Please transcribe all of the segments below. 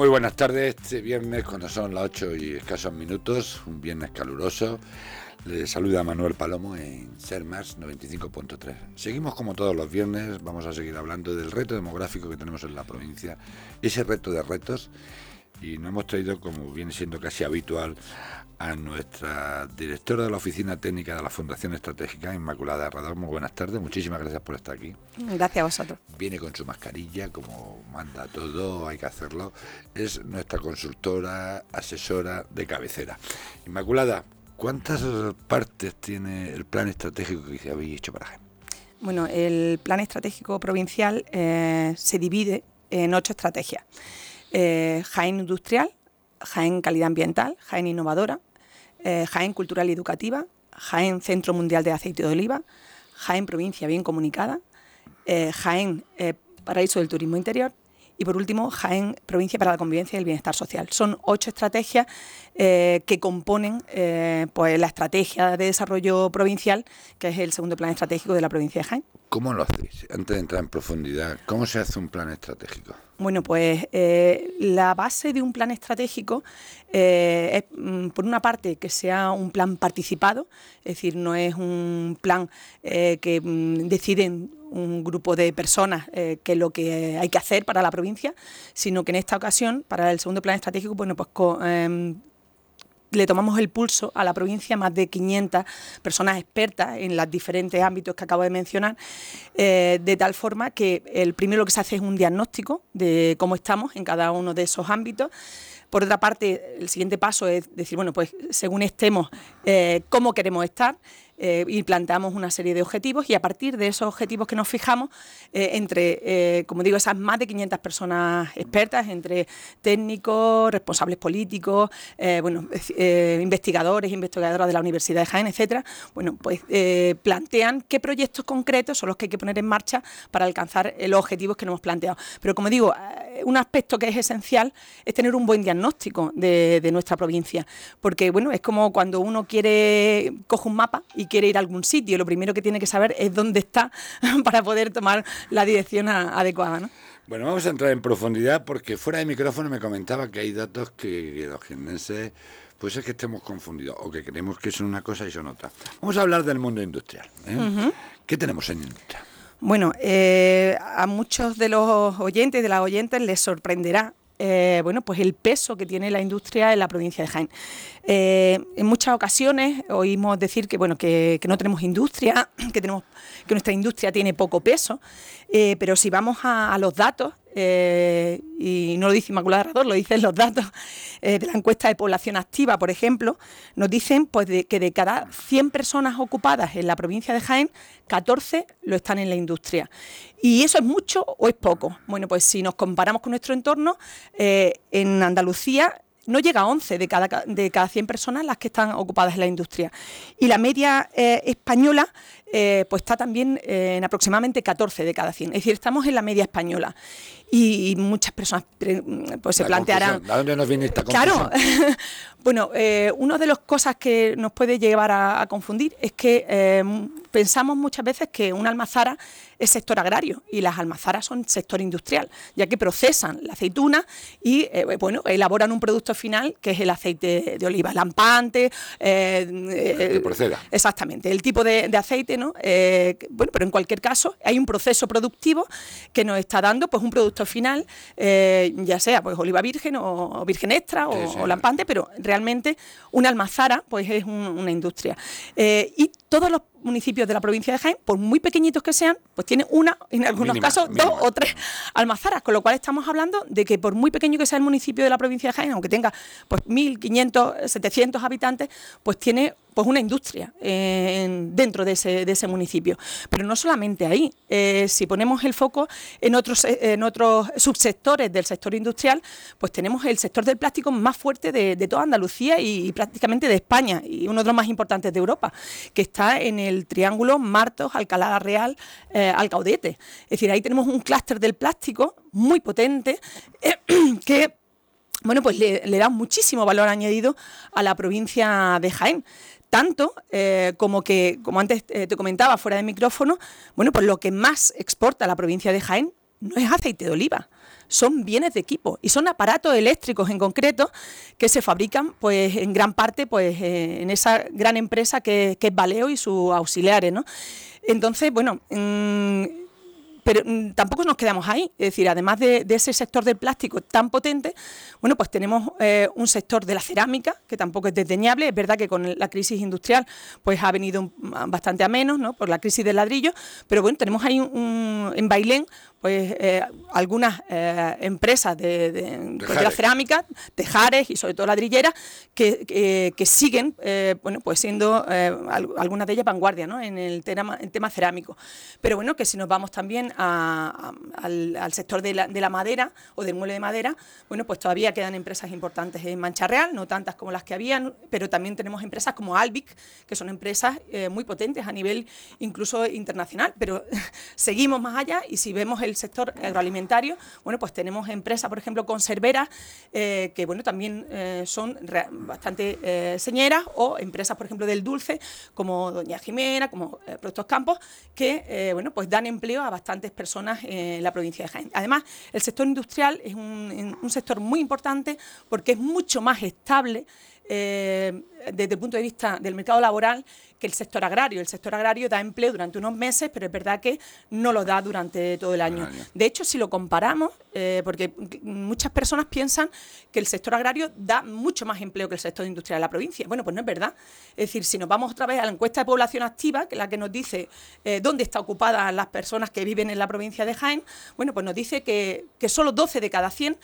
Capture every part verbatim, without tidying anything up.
Muy buenas tardes, este viernes cuando son las ocho y escasos minutos, un viernes caluroso. Les saluda Manuel Palomo en Ser Más noventa y cinco punto tres. Seguimos como todos los viernes, vamos a seguir hablando del reto demográfico que tenemos en la provincia, ese reto de retos, y nos hemos traído, como viene siendo casi habitual, a nuestra directora de la Oficina Técnica de la Fundación Estratégica, Inmaculada Herrador. Muy buenas tardes, muchísimas gracias por estar aquí. Gracias a vosotros. Viene con su mascarilla, como manda todo, hay que hacerlo. Es nuestra consultora, asesora de cabecera. Inmaculada, ¿cuántas partes tiene el plan estratégico que habéis hecho para Jaén? Bueno, el plan estratégico provincial eh, se divide en ocho estrategias. Eh, Jaén industrial, Jaén calidad ambiental, Jaén innovadora, eh, Jaén cultural y educativa, Jaén Centro Mundial de Aceite de Oliva, Jaén provincia bien comunicada, eh, Jaén eh, paraíso del turismo interior y por último Jaén provincia para la convivencia y el bienestar social. Son ocho estrategias eh, que componen eh, pues la estrategia de desarrollo provincial, que es el segundo plan estratégico de la provincia de Jaén. ¿Cómo lo hacéis? Antes de entrar en profundidad, ¿cómo se hace un plan estratégico? Bueno, pues eh, la base de un plan estratégico eh, es, mm, por una parte, que sea un plan participado, es decir, no es un plan eh, que mm, deciden un grupo de personas eh, qué es lo que hay que hacer para la provincia, sino que en esta ocasión, para el segundo plan estratégico, bueno, pues con, eh, le tomamos el pulso a la provincia, más de quinientas personas expertas en los diferentes ámbitos que acabo de mencionar, eh, de tal forma que el primero que se hace es un diagnóstico de cómo estamos en cada uno de esos ámbitos. Por otra parte, el siguiente paso es decir, bueno, pues según estemos, eh, cómo queremos estar, eh, y planteamos una serie de objetivos y a partir de esos objetivos que nos fijamos, eh, entre, eh, como digo, esas más de quinientas personas expertas, entre técnicos, responsables políticos, eh, bueno, eh, investigadores, investigadoras de la Universidad de Jaén, etcétera, bueno, pues eh, plantean qué proyectos concretos son los que hay que poner en marcha para alcanzar los objetivos que nos hemos planteado. Pero como digo, un aspecto que es esencial es tener un buen diagnóstico de, de nuestra provincia, porque bueno, es como cuando uno quiere, coge un mapa y quiere ir a algún sitio, lo primero que tiene que saber es dónde está para poder tomar la dirección a, adecuada, ¿no? Bueno, vamos a entrar en profundidad porque fuera de micrófono me comentaba que hay datos que, que los jiennenses pues es que estemos confundidos o que creemos que son una cosa y son otra. Vamos a hablar del mundo industrial, ¿eh? Uh-huh. ¿Qué tenemos en industria? Bueno, eh, a muchos de los oyentes, de las oyentes, les sorprenderá eh, bueno, pues el peso que tiene la industria en la provincia de Jaén. Eh, en muchas ocasiones oímos decir que bueno que, que no tenemos industria, que tenemos que nuestra industria tiene poco peso, eh, pero si vamos a, a los datos, eh, y no lo dice Inmaculada Herrador, lo dicen los datos eh, de la encuesta de población activa, por ejemplo, nos dicen pues de, que de cada cien personas ocupadas en la provincia de Jaén, catorce lo están en la industria. ¿Y eso es mucho o es poco? Bueno, pues si nos comparamos con nuestro entorno, eh, en Andalucía no llega a once de cada, de cada cien personas las que están ocupadas en la industria. Y la media eh, española eh, pues está también eh, en aproximadamente catorce de cada cien. Es decir, estamos en la media española. Y, y muchas personas pues se la plantearán... ¿A dónde nos viene esta confusión? Claro. Bueno, eh, una de las cosas que nos puede llevar a, a confundir es que eh, pensamos muchas veces que una almazara es sector agrario y las almazaras son sector industrial, ya que procesan la aceituna y eh, bueno, elaboran un producto final que es el aceite de oliva, lampante, eh, de proceda. Exactamente, el tipo de, de aceite, ¿no? Eh, bueno, pero en cualquier caso hay un proceso productivo que nos está dando pues un producto final, eh, ya sea pues oliva virgen o, o virgen extra o, sí, sí. o lampante, pero realmente una almazara pues es un, una industria. Eh, y todos los municipios de la provincia de Jaén, por muy pequeñitos que sean, pues tienen una, en algunos mínima, casos, mínima. dos o tres almazaras, con lo cual estamos hablando de que por muy pequeño que sea el municipio de la provincia de Jaén, aunque tenga pues mil quinientos, setecientos habitantes, pues tiene pues una industria eh, dentro de ese, de ese municipio. Pero no solamente ahí, eh, si ponemos el foco en otros, en otros subsectores del sector industrial, pues tenemos el sector del plástico más fuerte de, de toda Andalucía y, y prácticamente de España, y uno de los más importantes de Europa, que está en el triángulo Martos, Alcalá la Real, eh, Alcaudete. Es decir, ahí tenemos un clúster del plástico muy potente eh, que bueno, pues le, le da muchísimo valor añadido a la provincia de Jaén. Tanto eh, como que, como antes eh, te comentaba fuera de micrófono, bueno, pues lo que más exporta la provincia de Jaén no es aceite de oliva, son bienes de equipo y son aparatos eléctricos en concreto que se fabrican pues en gran parte pues eh, en esa gran empresa que, que es Valeo y sus auxiliares, ¿no? Entonces, bueno, mmm, pero mmm, tampoco nos quedamos ahí, es decir, además de, de ese sector del plástico tan potente, bueno, pues tenemos eh, un sector de la cerámica, que tampoco es desdeñable. Es verdad que con la crisis industrial pues ha venido un, bastante a menos, ¿no?, por la crisis del ladrillo, pero bueno, tenemos ahí un, un, en Bailén pues eh, algunas eh, empresas de, de, pues de la cerámica, tejares y sobre todo ladrilleras, que, que, que siguen eh, bueno, pues siendo eh, algunas de ellas vanguardia, ¿no?, en el tema, en tema cerámico. Pero bueno, que si nos vamos también a, a, al, al sector de la, de la madera o del mueble de madera, bueno, pues todavía quedan empresas importantes en Mancha Real, no tantas como las que habían, pero también tenemos empresas como Albic, que son empresas eh, muy potentes a nivel incluso internacional, pero seguimos más allá y si vemos el sector agroalimentario, bueno, pues tenemos empresas, por ejemplo, conserveras, eh, que bueno, también eh, son bastante eh, señeras, o empresas, por ejemplo, del dulce, como Doña Jimena, como eh, Productos Campos, que eh, bueno, pues dan empleo a bastantes personas en la provincia de Jaén. Además, el sector industrial es un, un sector muy importante porque es mucho más estable Eh, desde el punto de vista del mercado laboral que el sector agrario. El sector agrario da empleo durante unos meses, pero es verdad que no lo da durante todo el año. De hecho, si lo comparamos, eh, porque muchas personas piensan que el sector agrario da mucho más empleo que el sector industrial de la provincia. Bueno, pues no es verdad. Es decir, si nos vamos otra vez a la encuesta de población activa, que es la que nos dice eh, dónde están ocupadas las personas que viven en la provincia de Jaén, bueno, pues nos dice que, que solo doce de cada cien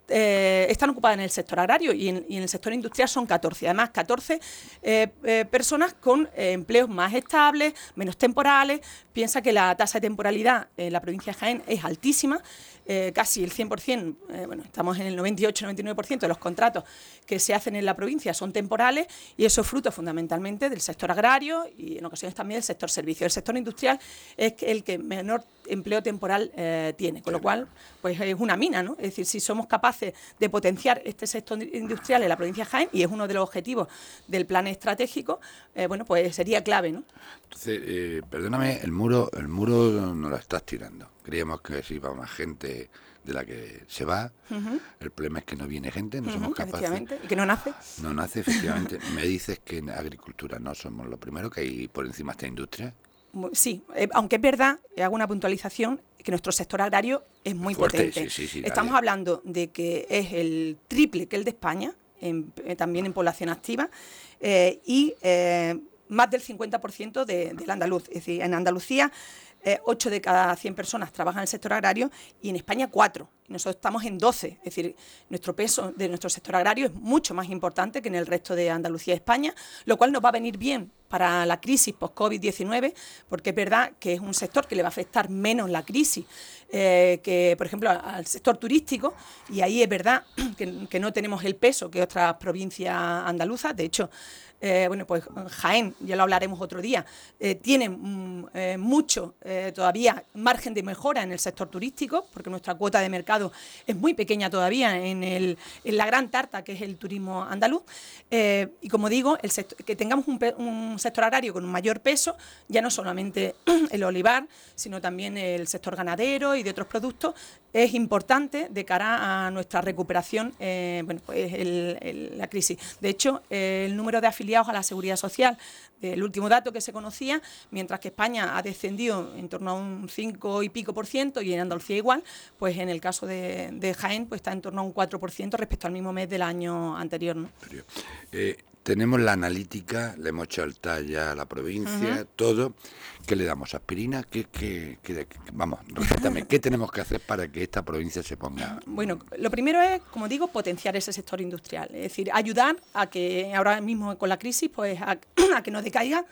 Eh, están ocupadas en el sector agrario y en, y en el sector industrial son catorce. Además, catorce eh, eh, personas con eh, empleos más estables, menos temporales. Piensa que la tasa de temporalidad en la provincia de Jaén es altísima, eh, casi el cien por ciento, eh, bueno, estamos en el noventa y ocho noventa y nueve por ciento de los contratos que se hacen en la provincia son temporales, y eso es fruto fundamentalmente del sector agrario y en ocasiones también del sector servicio. El sector industrial es el que menor empleo temporal eh, tiene, con lo cual pues es una mina, ¿no? Es decir, si somos capaces de potenciar este sector industrial en la provincia de Jaén, y es uno de los objetivos del plan estratégico, eh, bueno, pues sería clave, ¿no? Entonces, eh, perdóname, el muro, el muro no lo estás tirando. Creíamos que si va más gente de la que se va, uh-huh. El problema es que no viene gente, no uh-huh, somos capaces. Y que no nace. No nace, efectivamente. Me dices que en agricultura no somos lo primero, que hay por encima esta industria. Sí, eh, aunque es verdad, hago una puntualización, que nuestro sector agrario es muy Fuerte, potente. Sí, sí, sí, Estamos nadie. hablando de que es el triple que el de España, en, eh, también en población activa, eh, y eh, más del cincuenta por ciento de, del andaluz. Es decir, en Andalucía, eh, ocho de cada cien personas trabajan en el sector agrario, y en España cuatro. Nosotros estamos en doce, es decir, nuestro peso de nuestro sector agrario es mucho más importante que en el resto de Andalucía y España, lo cual nos va a venir bien para la crisis post-COVID diecinueve, porque es verdad que es un sector que le va a afectar menos la crisis eh, que, por ejemplo, al sector turístico, y ahí es verdad que, que no tenemos el peso que otras provincias andaluzas. De hecho, eh, bueno, pues Jaén, ya lo hablaremos otro día, eh, tiene mm, eh, mucho eh, todavía margen de mejora en el sector turístico, porque nuestra cuota de mercado es muy pequeña todavía en, el, en la gran tarta que es el turismo andaluz, eh, y como digo, el sector, que tengamos un, un sector agrario con un mayor peso, ya no solamente el olivar, sino también el sector ganadero y de otros productos, es importante de cara a nuestra recuperación, eh, bueno, pues el, el, la crisis. De hecho, eh, el número de afiliados a la Seguridad Social, el último dato que se conocía, mientras que España ha descendido en torno a un cinco y pico por ciento y en Andalucía igual, pues en el caso de, de Jaén pues está en torno a un cuatro por ciento respecto al mismo mes del año anterior, ¿no? Eh, tenemos la analítica, le hemos hecho el talla a la provincia, uh-huh. Todo. ¿Qué le damos? ¿Aspirina? ¿Qué, qué, qué, qué, vamos, recétame, ¿qué tenemos que hacer para que esta provincia se ponga? Bueno, lo primero es, como digo, potenciar ese sector industrial, es decir, ayudar a que ahora mismo con la crisis, pues a, a que no decaiga,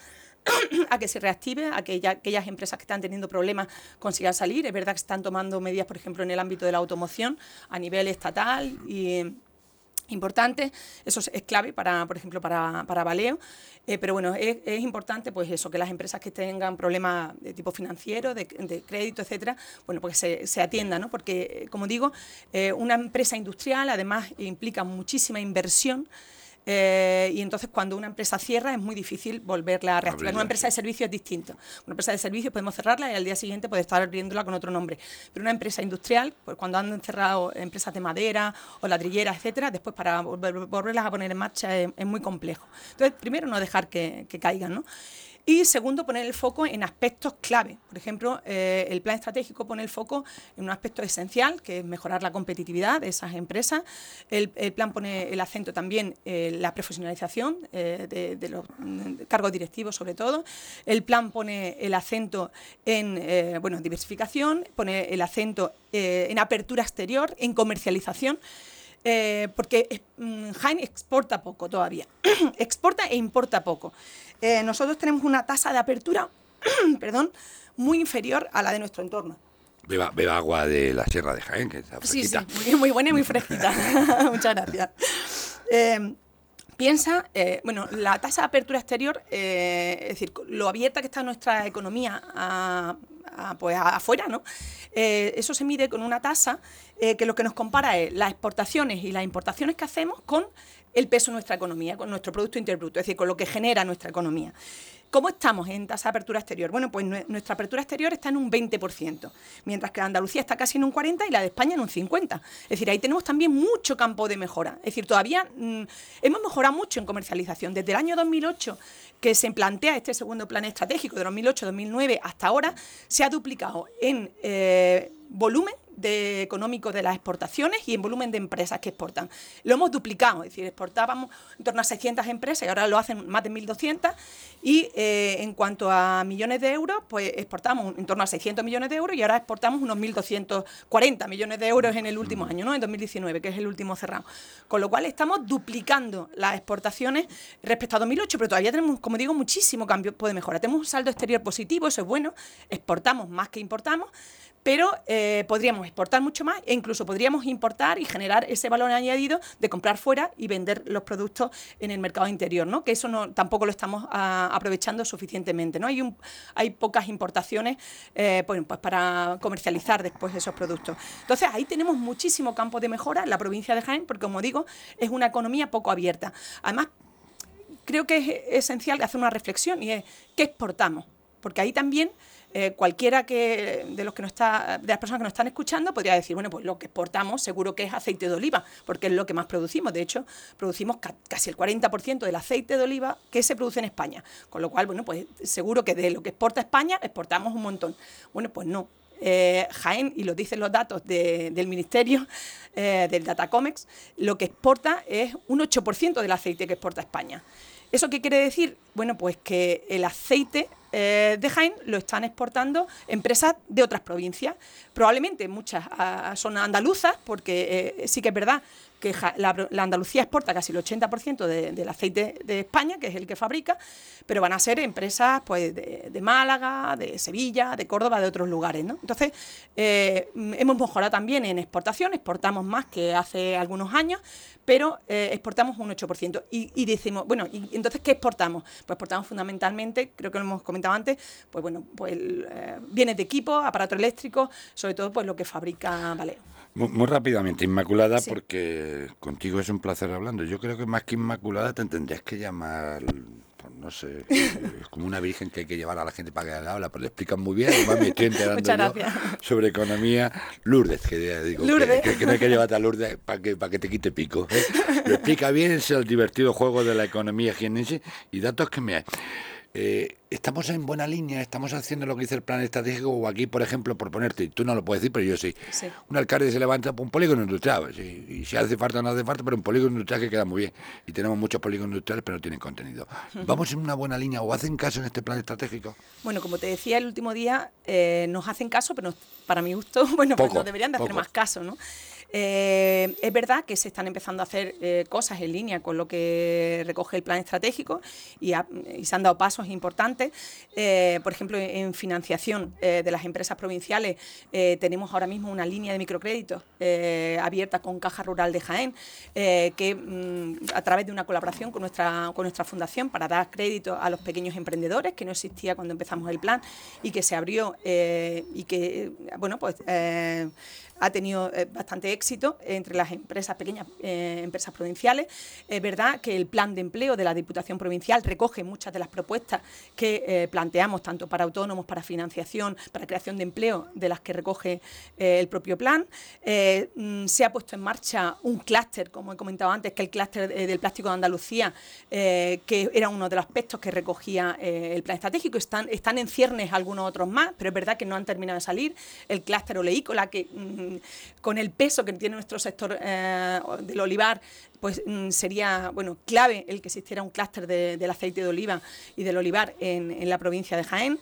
a que se reactive, a que ya, aquellas empresas que están teniendo problemas consigan salir. Es verdad que se están tomando medidas, por ejemplo, en el ámbito de la automoción a nivel estatal y importante, eso es clave para, por ejemplo, para, para Valeo, eh, pero bueno, es, es importante pues eso, que las empresas que tengan problemas de tipo financiero, de, de crédito, etcétera, bueno, pues se, se atiendan, ¿no? Porque, como digo, eh, una empresa industrial además implica muchísima inversión Eh, y entonces cuando una empresa cierra es muy difícil volverla a reactivar. Abrirla, Una empresa sí. de servicios es distinto. Una empresa de servicios podemos cerrarla y al día siguiente puede estar abriéndola con otro nombre. Pero una empresa industrial, pues cuando han cerrado empresas de madera o ladrilleras, etcétera, después para volver, volverlas a poner en marcha es, es muy complejo. Entonces, primero, no dejar que, que caigan, ¿no? Y segundo, poner el foco en aspectos clave. Por ejemplo, eh, el plan estratégico pone el foco en un aspecto esencial, que es mejorar la competitividad de esas empresas. El, el plan pone el acento también en la profesionalización eh, de, de los de cargos directivos, sobre todo. El plan pone el acento en eh, bueno, diversificación, pone el acento eh, en apertura exterior, en comercialización. Eh, porque eh, Jaén exporta poco todavía, exporta e importa poco. Eh, nosotros tenemos una tasa de apertura perdón, muy inferior a la de nuestro entorno. Beba, beba agua de la Sierra de Jaén, que está fresquita. Sí, sí, muy, muy buena y muy fresquita. Muchas gracias. Eh, Piensa, eh, bueno, la tasa de apertura exterior, eh, es decir, lo abierta que está nuestra economía a, a, pues a, afuera, ¿no? Eh, eso se mide con una tasa eh, que lo que nos compara es las exportaciones y las importaciones que hacemos con el peso de nuestra economía, con nuestro Producto Interior Bruto, es decir, con lo que genera nuestra economía. ¿Cómo estamos en tasa de apertura exterior? Bueno, pues nuestra apertura exterior está en un veinte por ciento, mientras que Andalucía está casi en un cuarenta por ciento y la de España en un cincuenta por ciento. Es decir, ahí tenemos también mucho campo de mejora. Es decir, todavía mmm, hemos mejorado mucho en comercialización. Desde el año dos mil ocho, que se plantea este segundo plan estratégico, de dos mil ocho a dos mil nueve hasta ahora, se ha duplicado en eh, volumen de económico de las exportaciones y en volumen de empresas que exportan. Lo hemos duplicado, es decir, exportábamos en torno a seiscientas empresas y ahora lo hacen más de mil doscientas y eh, en cuanto a millones de euros, pues exportamos en torno a seiscientos millones de euros y ahora exportamos unos mil doscientos cuarenta millones de euros en el último año, ¿no? En dos mil diecinueve, que es el último cerrado. Con lo cual estamos duplicando las exportaciones respecto a dos mil ocho, pero todavía tenemos, como digo, muchísimo cambio de mejora. Tenemos un saldo exterior positivo, eso es bueno, exportamos más que importamos, pero eh, podríamos exportar mucho más e incluso podríamos importar y generar ese valor añadido de comprar fuera y vender los productos en el mercado interior, ¿no? Que eso no, tampoco lo estamos a, aprovechando suficientemente, ¿no? Hay, un, hay pocas importaciones eh, pues, pues para comercializar después esos productos. Entonces, ahí tenemos muchísimo campo de mejora en la provincia de Jaén, porque, como digo, es una economía poco abierta. Además, creo que es esencial hacer una reflexión y es, ¿qué exportamos? Porque ahí también Eh, cualquiera que de los que nos está, de las personas que nos están escuchando podría decir, bueno, pues lo que exportamos seguro que es aceite de oliva, porque es lo que más producimos. De hecho, producimos ca casi el cuarenta por ciento del aceite de oliva que se produce en España. Con lo cual, bueno, pues seguro que de lo que exporta España, exportamos un montón. Bueno, pues no. Eh, Jaén, y lo dicen los datos de, del Ministerio, eh, del Datacomex, lo que exporta es un ocho por ciento del aceite que exporta España. ¿Eso qué quiere decir? Bueno, pues que el aceite eh, de Jaén lo están exportando empresas de otras provincias. Probablemente muchas uh, son andaluzas, porque eh, sí que es verdad que la, la Andalucía exporta casi el ochenta por ciento de, del aceite de España, que es el que fabrica, pero van a ser empresas pues, de, de Málaga, de Sevilla, de Córdoba, de otros lugares, ¿no? Entonces, eh, hemos mejorado también en exportación, exportamos más que hace algunos años, pero eh, exportamos un ocho por ciento. Y, y decimos, bueno, y entonces, ¿qué exportamos? Pues exportamos fundamentalmente, creo que lo hemos comentado antes, pues bueno, pues eh, bienes de equipo, aparatos eléctricos, sobre todo pues lo que fabrica Valeo. Muy, muy rápidamente, Inmaculada, Sí. Porque contigo es un placer hablando. Yo creo que más que Inmaculada te tendrías que llamar, pues no sé, es como una virgen que hay que llevar a la gente para que haga habla, pero le explican muy bien. Además me estoy enterando yo sobre economía. Lourdes, que ya digo, Lourdes. Que, que, que no hay que llevarte a Lourdes para que, para que te quite pico, ¿eh? Lo explica bien, es el divertido juego de la economía jienense y datos que me hay. Eh, estamos en buena línea, estamos haciendo lo que dice el plan estratégico, o aquí, por ejemplo, por ponerte, tú no lo puedes decir, pero yo sí. Sí. Un alcalde se levanta por un polígono industrial, sí, y si hace falta o no hace falta, pero un polígono industrial que queda muy bien. Y tenemos muchos polígonos industriales, pero no tienen contenido. Uh-huh. ¿Vamos en una buena línea o hacen caso en este plan estratégico? Bueno, como te decía el último día, eh, nos hacen caso, pero para mi gusto, bueno, poco, pues nos deberían de hacer poco. más caso, ¿no? Eh, es verdad que se están empezando a hacer eh, cosas en línea con lo que recoge el plan estratégico y, ha, y se han dado pasos importantes. Eh, por ejemplo, en financiación eh, de las empresas provinciales eh, tenemos ahora mismo una línea de microcréditos eh, abierta con Caja Rural de Jaén, eh, que mm, a través de una colaboración con nuestra, con nuestra fundación para dar crédito a los pequeños emprendedores, que no existía cuando empezamos el plan y que se abrió eh, y que, bueno, pues... Eh, ha tenido eh, bastante éxito éxito entre las empresas, pequeñas eh, empresas provinciales. Es verdad que el plan de empleo de la Diputación Provincial recoge muchas de las propuestas que eh, planteamos, tanto para autónomos, para financiación, para creación de empleo, de las que recoge eh, el propio plan. Eh, se ha puesto en marcha un clúster, como he comentado antes, que es el clúster del plástico de Andalucía, eh, que era uno de los aspectos que recogía eh, el plan estratégico. Están, están en ciernes algunos otros más, pero es verdad que no han terminado de salir. El clúster oleícola, que mmm, con el peso que tiene nuestro sector eh, del olivar, pues mmm, sería bueno clave el que existiera un clúster de, del aceite de oliva y del olivar en, en la provincia de Jaén.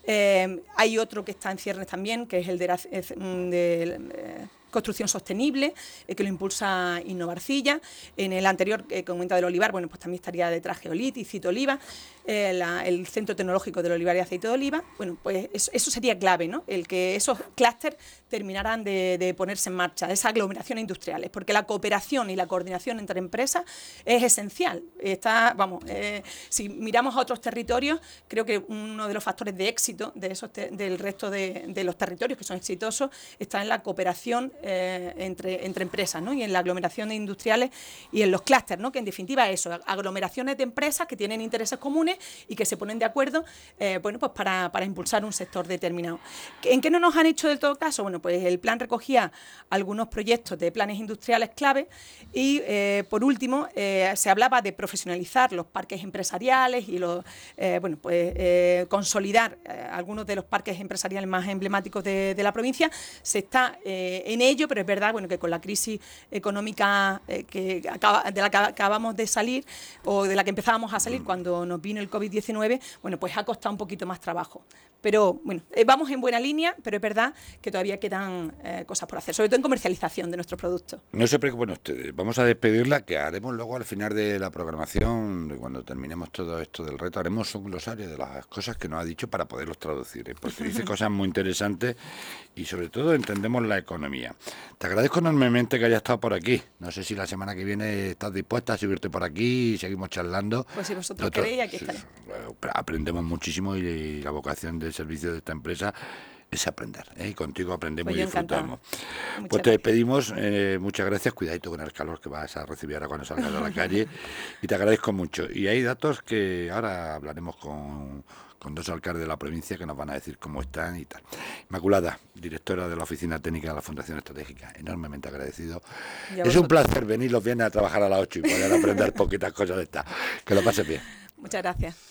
Eh, hay otro que está en ciernes también, que es el de, de, de eh, construcción sostenible, eh, que lo impulsa Innovarcilla. En el anterior que eh, comentado del olivar, bueno, pues también estaría detrás Geolit y Cito Oliva, eh, la, el Centro Tecnológico del Olivar y Aceite de Oliva. Bueno, pues eso, eso sería clave, ¿no? El que esos clústeres terminaran de, de ponerse en marcha, esas aglomeraciones industriales, porque la cooperación y la coordinación entre empresas es esencial. Está, vamos, eh, si miramos a otros territorios, creo que uno de los factores de éxito de esos te, del resto de, de los territorios que son exitosos está en la cooperación Eh, entre, entre empresas, ¿no? Y en la aglomeración de industriales y en los clústeres, ¿no? Que en definitiva es eso, aglomeraciones de empresas que tienen intereses comunes y que se ponen de acuerdo eh, bueno, pues para, para impulsar un sector determinado. ¿En qué no nos han hecho del todo caso? Bueno, pues el plan recogía algunos proyectos de planes industriales clave y eh, por último eh, se hablaba de profesionalizar los parques empresariales y los, eh, bueno, pues eh, consolidar eh, algunos de los parques empresariales más emblemáticos de, de la provincia. Se está eh, en ello, pero es verdad, bueno, que con la crisis económica eh, que acaba, de la que acabamos de salir o de la que empezábamos a salir cuando nos vino el COVID diecinueve, bueno, pues ha costado un poquito más trabajo. Pero bueno, eh, vamos en buena línea, pero es verdad que todavía quedan eh, cosas por hacer, sobre todo en comercialización de nuestros productos. No se preocupen ustedes, vamos a despedirla, que haremos luego al final de la programación, cuando terminemos todo esto del reto, haremos un glosario de las cosas que nos ha dicho para poderlos traducir, ¿eh? Porque dice cosas muy interesantes y sobre todo entendemos la economía. Te agradezco enormemente que hayas estado por aquí. No sé si la semana que viene estás dispuesta a subirte por aquí y seguimos charlando. Pues si vosotros Otro, queréis, aquí estaré. Aprendemos muchísimo y la vocación del servicio de esta empresa es aprender, ¿eh? Y contigo aprendemos pues y disfrutamos. Muchas pues te despedimos, eh, muchas gracias, cuidadito con el calor que vas a recibir ahora cuando salgas a la calle y te agradezco mucho. Y hay datos que ahora hablaremos con, con dos alcaldes de la provincia que nos van a decir cómo están y tal. Inmaculada, directora de la Oficina Técnica de la Fundación Estratégica, enormemente agradecido. Es un placer venir los viernes a trabajar a las ocho y poder aprender poquitas cosas de estas. Que lo pases bien. Muchas gracias.